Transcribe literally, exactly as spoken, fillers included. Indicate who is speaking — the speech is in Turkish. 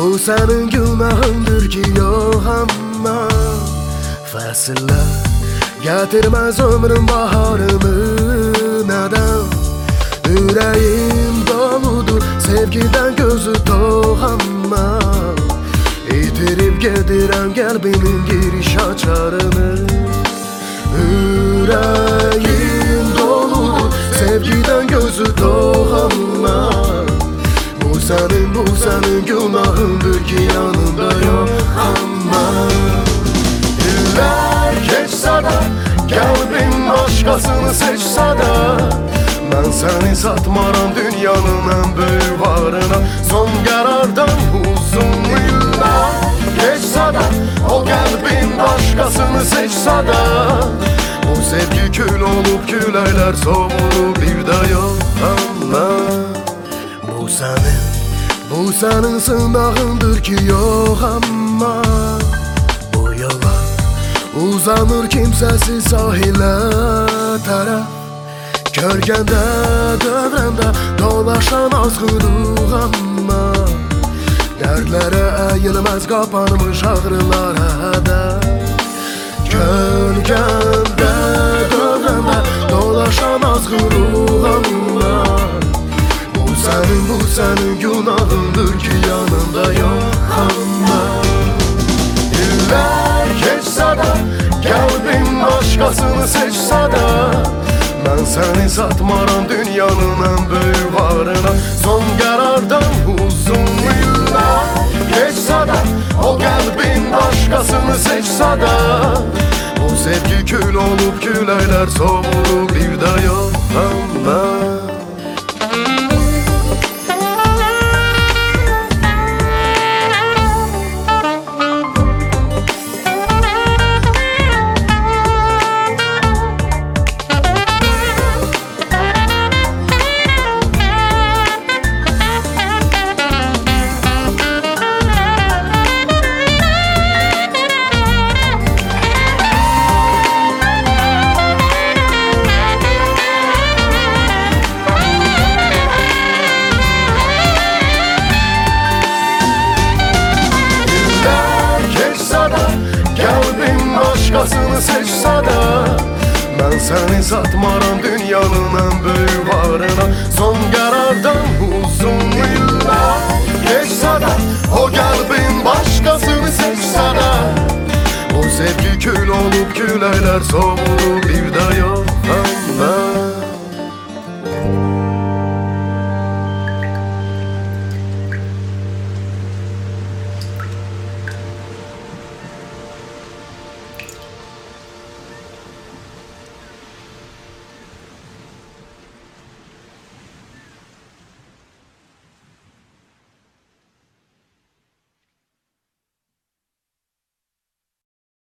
Speaker 1: Bu senin günahındır ki yok ama fasıllar getirmez ömrün baharını. Neden? Yüreğim doludur sevgiden gözü toğanma. İtirip gediren kalbimin giriş açarını. Yüreğim doludur sevgiden gözü toğanma. Bu senin, bu senin günahındır ki yanında yok ama. Yıllar geçse de kalbim başkasını seçse de ben seni satmaram dünyanın en büyük varına. Son karardan uzun yıllar geçse de o kalbin başkasını seçse de bu sevgi kül olup küleyler soğur bir de yok ama. Bu senin, bu senin sınavındır ki yok ama. Bu yollar uzanır kimsesiz sahile taraf. Gölgende, dövrende dolaşan azgınlıq ama. Dertlere eğilmez kapanmış ağrılara da. Gölgende, dövrende dolaşan azgınlıq ama. Bu senin, bu senin günahındır ki yanında yok ama. Yıllar geçse de kalbim başkasını seçse de ben seni satmaram dünyanın en büyük varına. Son karardan uzun yıllar geçse de o kalbin başkasını seçse de bu sevgi kül olup küleyler soğur bir de yok ama. Başkasını seçse de ben seni satmaram dünyanın en büyük varına. Son karardan uzun yıllar geçse de o kalbin başkasını seçse de bu sevgi kül olup küleyler soğur